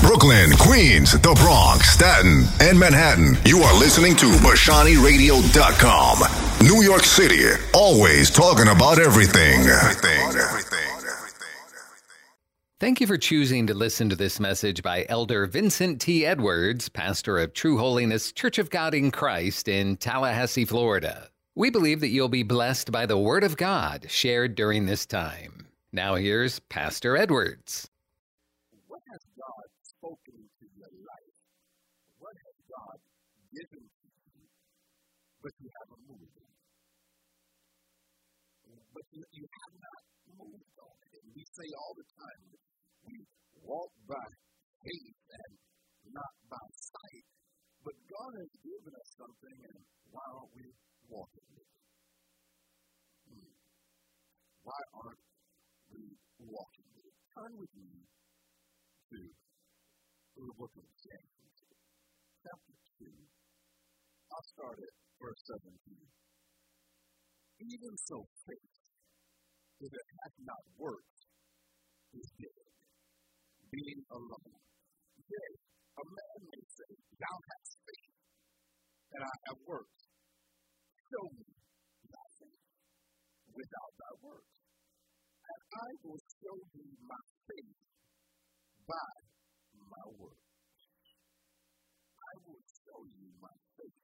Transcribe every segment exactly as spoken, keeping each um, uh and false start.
Brooklyn, Queens, the Bronx, Staten, and Manhattan. You are listening to Bashani Radio dot com. New York City, always talking about everything. Everything, everything. Thank you for choosing to listen to this message by Elder Vincent T. Edwards, pastor of True Holiness Church of God in Christ in Tallahassee, Florida. We believe that you'll be blessed by the Word of God shared during this time. Now here's Pastor Edwards. What has God spoken to your life? What has God given to you, but you haven't moved on? But you, you have not moved on it. And we say all the time, we walk by faith and not by sight. But God has given us something, and why aren't we walking with it? Hmm. Why aren't we walking with it? Turn with me to the book of James, chapter two. I'll start at verse seventeen. Even so, faith, if it hath not worked, is dead, being alone. Yea, a man may say, thou hast faith, and I have works. Show me thy faith without thy works, and I will show thee my faith by my works. I will show you my faith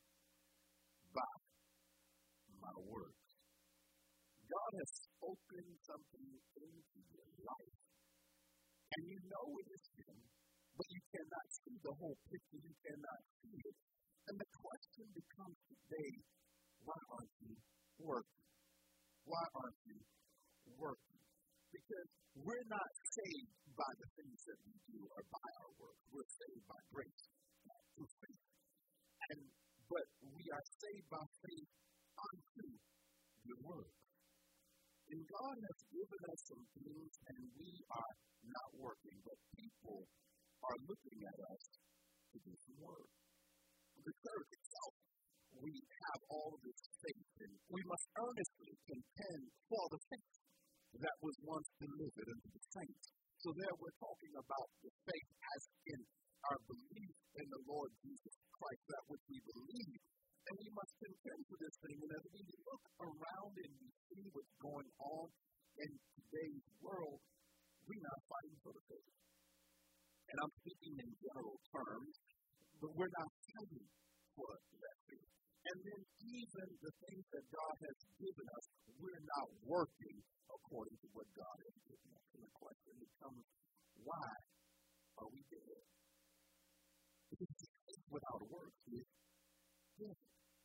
by my works. God has spoken something into your life, and you know it is Him, but you cannot see the whole picture. You cannot see it. And the question becomes today, why aren't you working? Why aren't you working? Because we're not saved by the things that we do or by our work. We're saved by grace, through faith. And but we are saved by faith unto the word. And God has given us some things, and we are not working, but people are looking at us to do some work. The church itself, we have all of this faith, and we must earnestly contend for the faith that was once delivered unto the saints. So there we're talking about the faith as in our belief in the Lord Jesus Christ, that which we believe. And we must contend for this thing. And as we look around and we see what's going on in today's world, we're not fighting for the faith. And I'm speaking in general terms, but we're not fighting for that faith. And then even the things that God has given us, we're not working according to what God has given us. And the question becomes, why are we dead? Because faith without works is dead.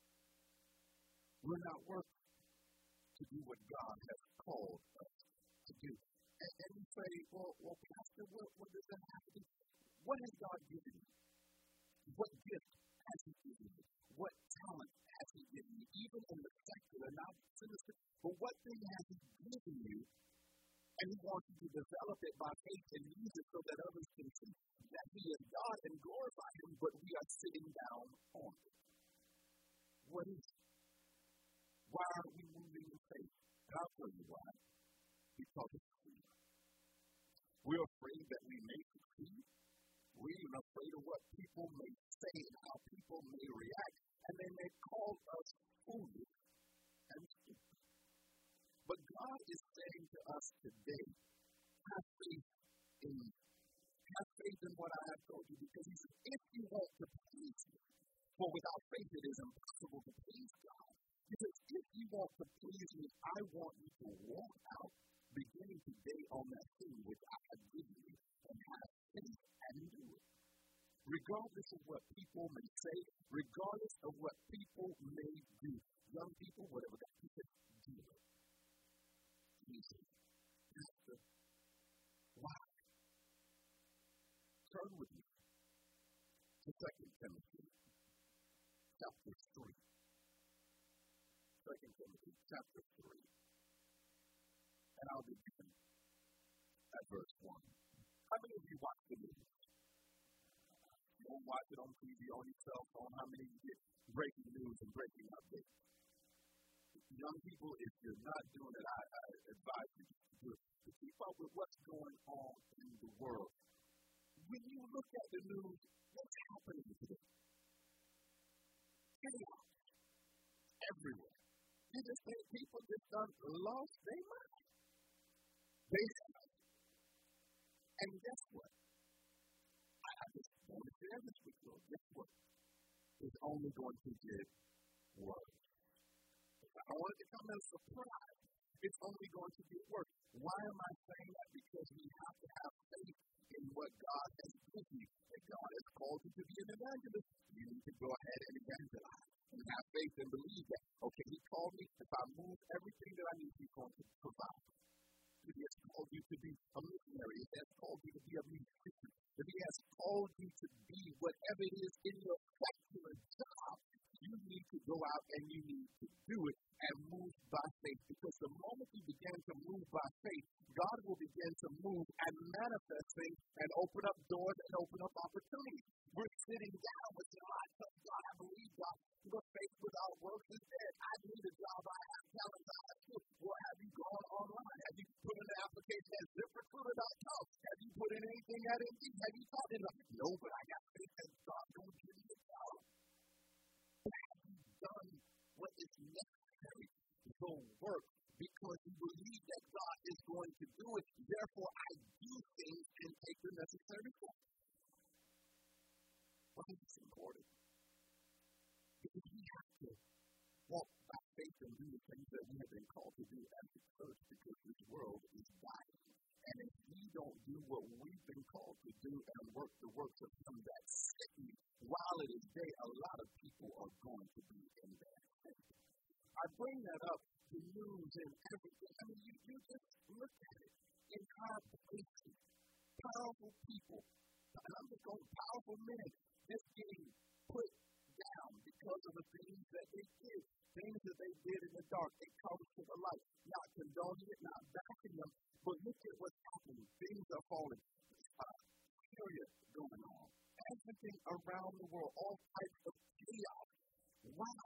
We're not working to do what God has called us to do. And, and you say, well, well Pastor, what, what does that have to do? What has God given you? What gift has He given you? What talent has He given you? Even in the secular, not sinister, but what thing has He given you? And He wants you to develop it by faith and use it so that others can see that He is God and glorify Him, but we are sitting down on it. What is it? Why aren't we moving in faith? And I'll tell you why. Because it's fear. We're afraid that we may succeed. We're even afraid of what people may say and how people may react. And they may call us foolish and stupid. But God is saying to us today, have faith in me. Have faith in what I have told you. Because He said, if you want to please me, for without faith it is impossible to please God. Because if you want to please me, I want you to walk out beginning today on that thing which I have given you and have faith and do it. Regardless of what people may say, regardless of what people may do. Young people, whatever that is, do it. Jesus, Pastor, why? Turn with me to Second Timothy chapter three. Second Timothy chapter three. And I'll begin at verse one. How many of you watch the news? You don't watch it on T V, on your cell phone. How many of you get breaking news and breaking updates? Young people, if you're not doing it, I, I advise you to do it. To keep up with what's going on in the world. when you look at the news, what's happening today? Chaos everywhere. You just think people just done lost their mind. They have. And guess what? I, I just want to share this with you. Guess what? It's only going to get worse. I don't want it to come as a surprise. It's only going to get worse. Why am I saying that? Because we have to have faith in what God has given you. If God has called you to be an evangelist, you need to go ahead and evangelize. And have faith and believe that, okay, He called me. If I move everything that I need, He's going to provide. If He has called you to be a missionary, if He has called you to be a musician, if He has called you to be whatever it is in your secular job, you need to go out and you need to do it and move by faith. Because the moment you begin to move by faith, God will begin to move and manifest things and open up doors and open up opportunities. We're sitting down with God, telling God, I believe God, your faith without works is dead. I need a job, I have talent, I have skills. Well, have you gone online? Have you put in an application at zip recruiter dot com? Have you put in anything at Indeed? Have you thought in like, no, but I got faith that God going to give me a job. Have you done what is necessary to go work because you believe that God is going to do it? Therefore, I do things and take the necessary steps. Why is this important? Because we have to walk by faith and do the things that we have been called to do as a church, because this world is dying. And if we don't do what we've been called to do and work the works of Him that sent me while it is day, a lot of people are going to be in that state. I bring that up, the news and everything. I mean, you, you just look at it. In high places, powerful people, and I'm just going powerful men, just getting put down because of the things that they did, things that they did in the dark. They come to the light, not condoning it, not backing them, but look at what's happening. Things are falling. Uh, Syria going on. Everything around the world, all types of chaos. Wow.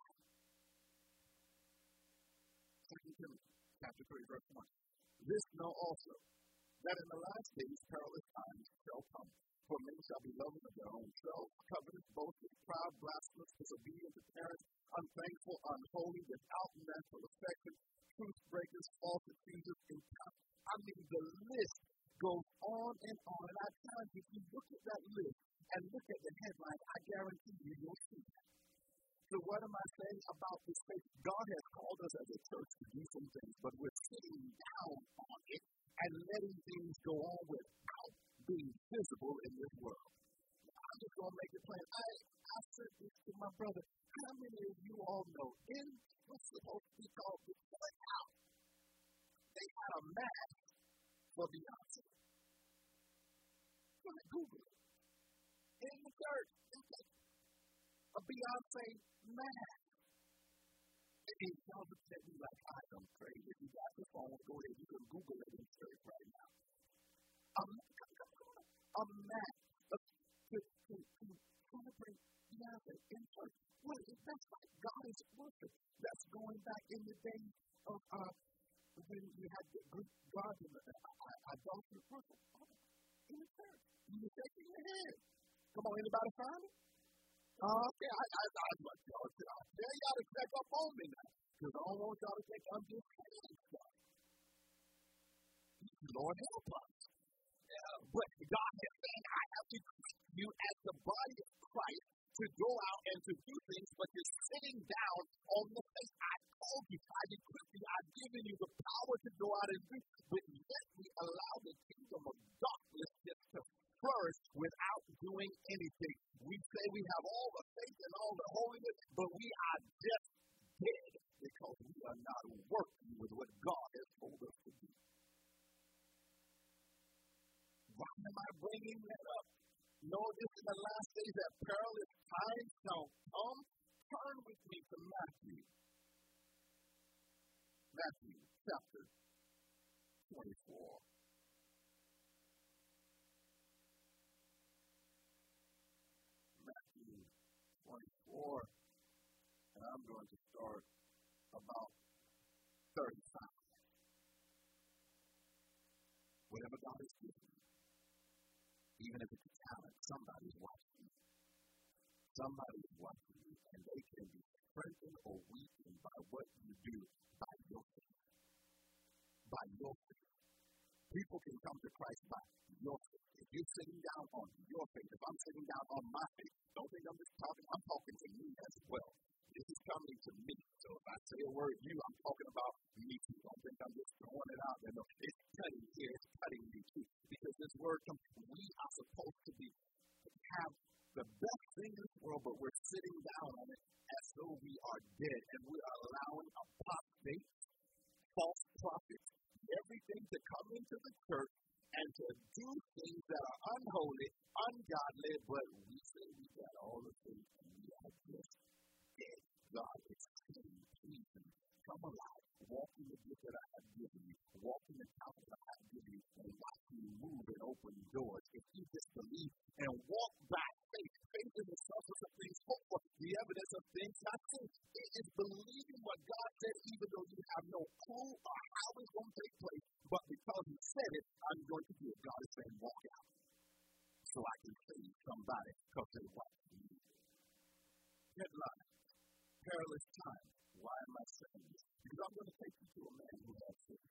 Second Timothy chapter three, verse one. This know also, that in the last days perilous times shall come. For men shall be lovers of their own selves, covetous, boasters, proud, blasphemous, disobedient to parents, unthankful, unholy, without natural affection, truth breakers, false accusers, intolerant. I mean, the list goes on and on. And I tell you, if you look at that list and look at the headline, I guarantee you, you'll see that. So what am I saying about this faith? God has called us as a church to do some things, but we're sitting down on it and letting things go on without being visible in this world. I'm just going to make it plain. I, I said this to my brother. How many of you all know in what's supposed to be called the Detroit House, they had a mask for Beyonce? Go ahead, Google it. In the church, a Beyonce mask. And y'all look at me like I am crazy. If you got your phone, go ahead. You can Google it in church right now. A, a mask to, to, to, to celebrate Beyonce in church. What is that's like God's worship. That's going back in the days of uh, when you had the good God and idolatrous worship in the church. You were shaking your head. Come on, anybody find it? Uh, okay, I, I, I, I, y'all, I tell y'all to check up on me now, because I don't want y'all to think I'm just saying stuff. Lord help us. Yeah, but God has said, I have to equip you as the body of Christ to go out and to do things, but you're sitting down on the face. I told you, I've equipped you, I've given you the power to go out and do, but yet we allow the kingdom of darkness just to flourish without doing anything. We say we have all the faith and all the holiness, but we are just dead because we are not working with what God has told us to do. Why am I bringing that up? Know this in the last days that perilous times shall come. Turn with me to Matthew. Matthew chapter twenty-four. Matthew twenty-four. And I'm going to start about thirty-five. Whatever God has given you, even if it's a talent, Somebody is watching you, and they can be strengthened or weakened by what you do by your faith. By your faith. People can come to Christ by your faith. If you're sitting down on your faith, if I'm sitting down on my faith, don't think I'm just talking, I'm talking to me as well. This is coming to me. So if I say a word you, I'm talking about me too. Don't think I'm just throwing it out there. No, it's cutting here, it's cutting me too. Because this word comes, we are supposed to be, have the best thing in this world, but we're sitting down on it as though we are dead. And we are allowing apostates, false prophets, everything to come into the church and to do things that are unholy, ungodly, but we say we got all the things and we are just dead. God is saying, please come alive, walk in the gift that I have given you, walk in the power that I have given you, and watch me move and open doors. If you just believe and walk by faith, faith is the substance of things hoped for, the evidence of things not seen. It is believing what God said, even though you have no clue or how it's going to take place, but because He said it, I'm going to do it. God is saying, walk out, so I can save somebody because they're watching me. Headline. Perilous time. Why am I saying this? Because I'm going to take you to a man who has faith.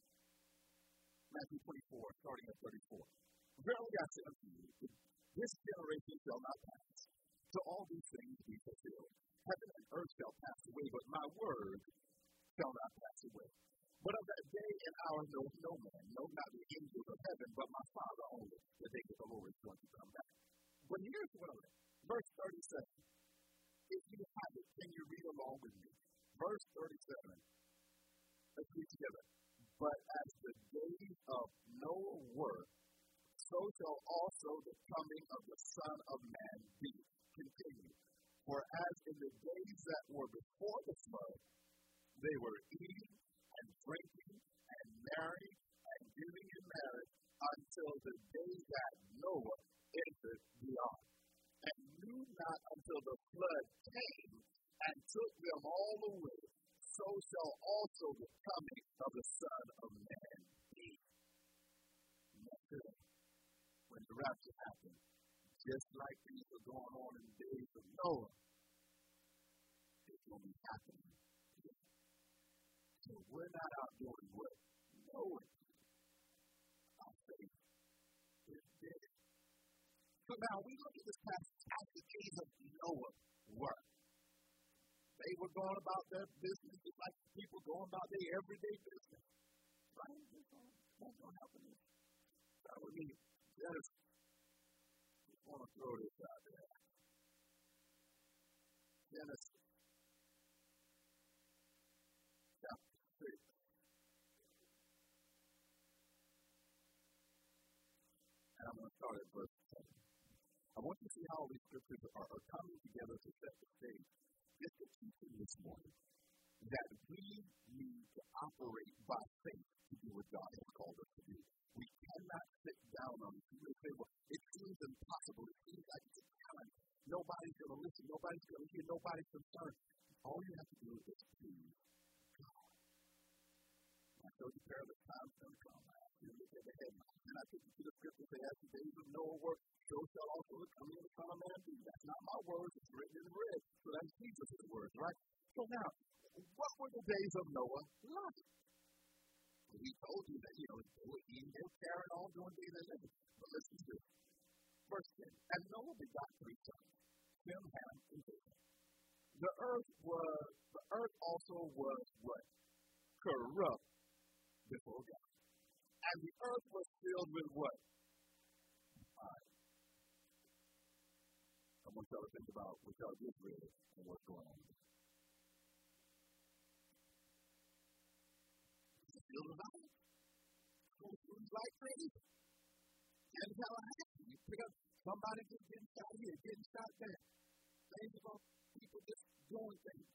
Matthew twenty-four, starting at thirty-four. Verily I say unto you, this generation shall not pass, till all these things be fulfilled. Heaven and earth shall pass away, but my word shall not pass away. But of that day and hour knows no man, no, not the angels of heaven, but my Father only, the day that the Lord is going to come back. But here's what I read. Verse thirty-seven. If you have it, can you read along with me? Verse thirty-seven. Let's read together. But as the days of Noah were, so shall also the coming of the Son of Man be. Continue. For as in the days that were before the flood, they were eating and drinking and marrying and giving in marriage until the day that Noah entered the ark, and knew not until the flood came and took them all away, so shall also the coming of the Son of Man be. When the rapture happened, just like things were going on in the days of Noah, it's going to be happening again. So we're not out doing what Noah did. Our faith is dead. So now we look at this passage as the days of Noah were. They were going about their business just like people going about their everyday business. Right? That's what happened. Start with me. Genesis. Just want to throw this out there. Genesis. Chapter six. And I'm going to start at verse seven. I want you to see how all these scriptures are, are coming together to set the stage. Just the teaching this morning that we need to operate by faith to do what God has called us to do. We cannot sit down on it. You say, well, it seems impossible. It seems like it's a challenge. Nobody's going to listen. Nobody's going to hear. Nobody's concerned. All you have to do is please God. I told you perilous times going to come. I asked you to look at the headline. And I took you to the scripture say, as the days of Noah were, so shall also the coming of the Son of Man be. That's not my words. It's written in red. So that's Jesus' words, right? So now, what were the days of Noah like? He told you that, you know, they were eating, they were carrying on, doing things they lived. But listen to this. Verse ten. And Noah begot three sons, Shem, Ham, and Japheth. The earth was, the earth also was what? Corrupt before God. And the earth was filled with what? Fire. I want y'all to think about what y'all just read and what's going on. Filled with fire. Food like crazy. And Tallahassee, you pick up somebody just getting shot here, getting shot there. Things about people just doing things.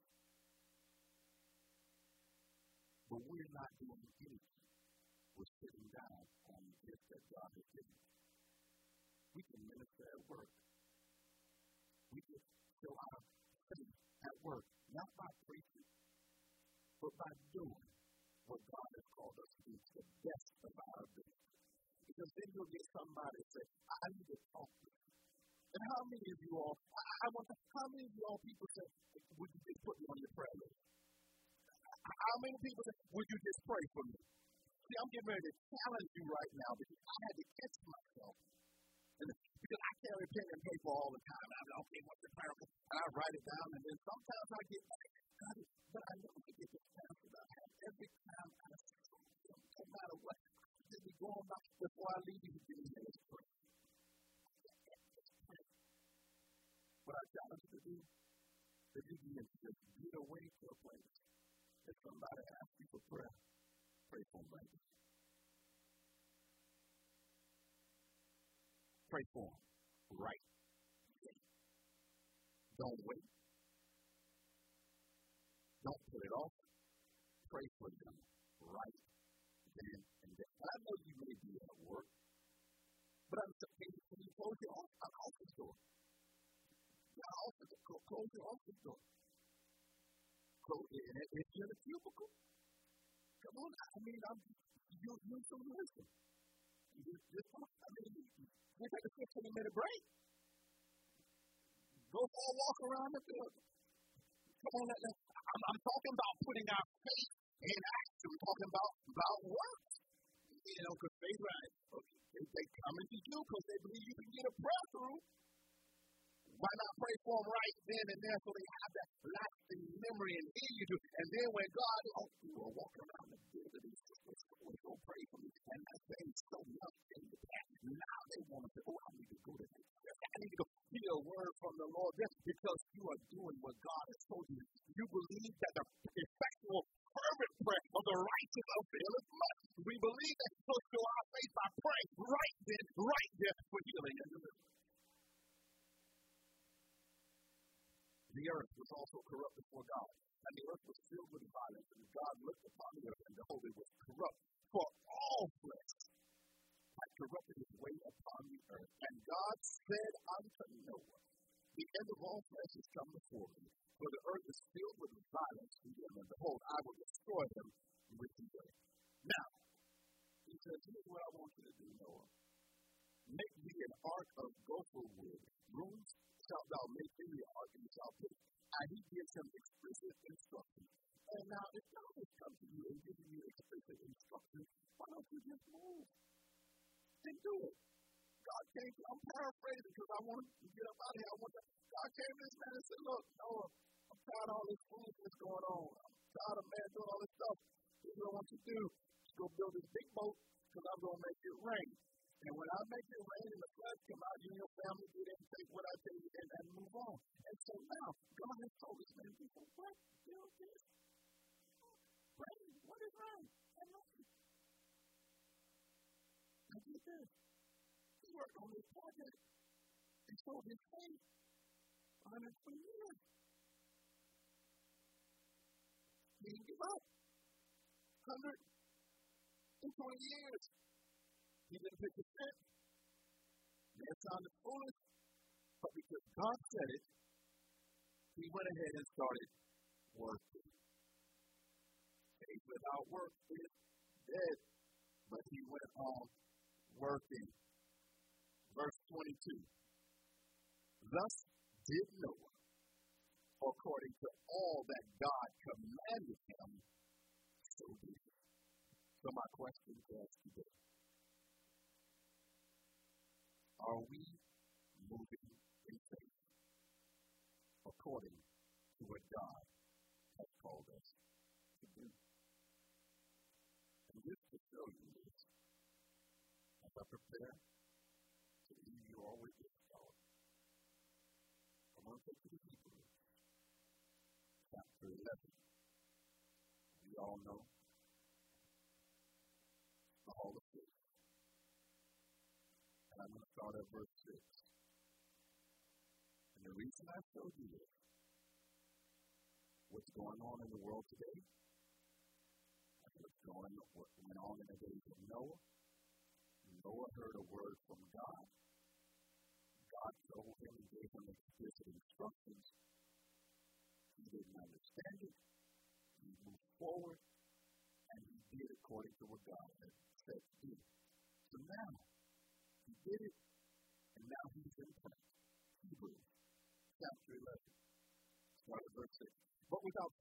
But we're not doing anything. We're sitting down on the gift that God has given us. We can minister at work. We can show our faith at work, not by preaching, but by doing what God has called us to do to the best of our ability. Because then you'll get somebody say, I need to talk to you. And how many of you all, I, I want to, how many of you all people say, would you just put me on your prayer list? How many people say, would you just pray for me? See, I'm getting ready to challenge you right now because I had to catch myself. And because I carry pen and paper all the time. I'm like, okay, what's the prayer? And I write it down, and then sometimes I get back. But I never forget the chance that I have every time I no matter what, I be going back before I leave you to do this prayer. What I challenge you to do is you begin to just get away to a place. If somebody asks you for prayer, pray for them. Pray for them right then. Don't wait. Don't put it off. Pray for them right then and there. I know you may be at work, but I'm saying, can you close your office door? Your office, close your office door. Close it. And if you're in a cubicle, come on. I mean, I'm you use some wisdom. You just, I mean, we take a fifteen minute break. Go for a walk around the building. Come on, let, let, I'm, I'm talking about putting our faith in action. I'm talking about, about works. You know, because faith, right? They, they come into you because they believe you can get a prayer through. Why not pray for them right then and there so they have that lasting memory and hear you do? And then when God, oh, you will walk around the building and say, go pray for me. And that thing is so young in the past. Now they want to say, oh, I need to go to that. I need to go hear a word from the Lord. That's because you are doing what God has told you. You believe that the effectual, fervent prayer of the righteous availeth much. We believe that. So show our faith by praying right then, right there for healing and deliverance. The earth was also corrupt before God, and the earth was filled with violence. And God looked upon the earth, and behold, it was corrupt, for all flesh had corrupted his way upon the earth. And God said unto Noah, the end of all flesh is come before me, for the earth is filled with violence to them, and behold, I will destroy them with the earth. Now, he says, here's what I want you to do, Noah. Make thee an ark of gopher wood. Rooms shalt thou make in the ark, and shalt put it. And he gives him explicit instruction. And now, if God has come to you and given you explicit instruction, why don't you just move and do it? God came to, I'm paraphrasing because I want to get up out of here. I want to, God came to this man and said, look, Noah, I'm tired of all this foolishness going on. I'm tired of man doing all this stuff. This is what I want you to do. Just go build this big boat because I'm going to make it rain. And when I make it rain and the floods come out, you and your family get in, take what I tell you, and, and move on. And so now, God has told this man, he said, what? Build this? Rain? What is rain? And nothing. I did this. He worked on this project. And so his faith, one hundred twenty years. He didn't give up. one hundred twenty years. He didn't pick a fit. It sounded foolish, but because God said it, he went ahead and started working. Faith without work is dead, but he went on working. Verse twenty-two. Thus did Noah, according to all that God commanded him, so did he. So my question to us today. Are we moving in faith according to what God has called us to do? And just to show you this, as I prepare to leave you all with this thought, I want to take you to Hebrews, chapter eleven. We all know the Hall of Faith. I'm going to start at verse six. And the reason I showed you this, what's going on in the world today, what's going what went on in the days of Noah. Noah heard a word from God. God told him and gave him explicit instructions. He didn't understand it. He moved forward, and he did according to what God had said to do. So now, he did it, and now he's in print.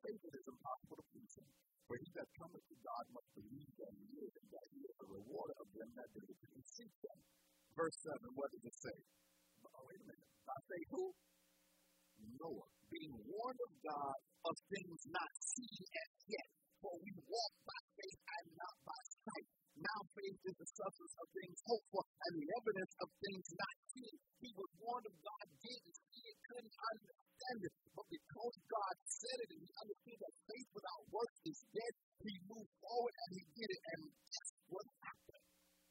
faith, it is impossible to please him. For he that cometh to God must believe that he is, and that he is a rewarder of them that diligently seek him. Verse seven, what does it say? Oh, wait a minute. I say who? Noah, being warned of God of things not seen as yet. For we walk by faith and not by sight. Now faith is the substance of things hoped for and the evidence of things not seen. He was warned of God, didn't see it, couldn't understand it. But because God said it and he understood that faith without works is dead, he moved forward and he did it. And guess what happened?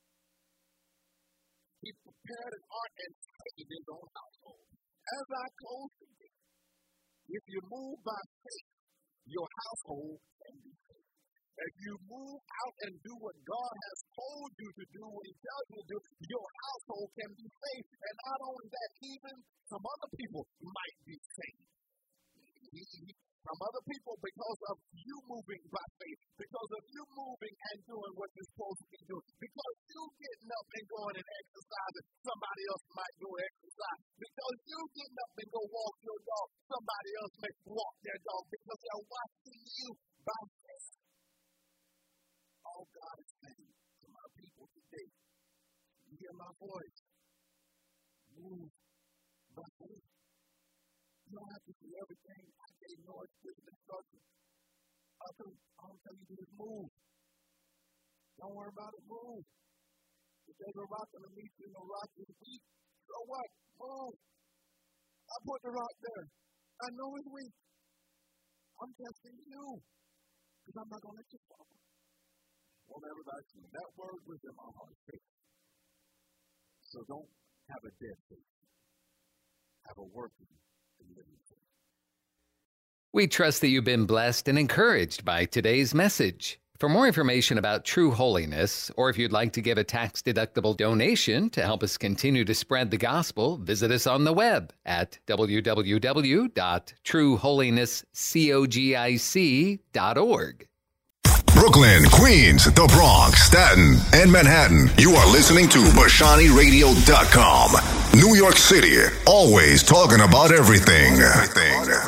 He prepared an ark and saved his own household. As I close today, if you move by faith, your household can be saved. If you move out and do what God has told you to do, what he tells you to do, your household can be saved. And not only that, even some other people might be saved. Some other people, because of you moving by faith, because of you moving and doing what you're supposed to be doing, because you getting up and going and exercising, somebody else might go exercise. Because you getting up and go walk your dog, somebody else may walk their dog, because they're watching you by faith. All God is saying to my people today, you hear my voice, move by faith. You don't have to do everything I gave no explicit instruction. All I'm telling you to do is move. Don't worry about it, move. If there's a rock on the meat, there's no rock in the weak. So what? Move. I put the rock there. I know it's weak. I'm testing you. Because I'm not going to let you fall. Well, everybody, that word was in my heart. Faith. So don't have a dead faith. Have a working. We trust that you've been blessed and encouraged by today's message. For more information about True Holiness, or if you'd like to give a tax-deductible donation to help us continue to spread the gospel, visit us on the web at w w w dot true holiness cogic dot org. Brooklyn, Queens, the Bronx, Staten, and Manhattan. You are listening to Bashani Radio dot com. New York City, always talking about everything. everything.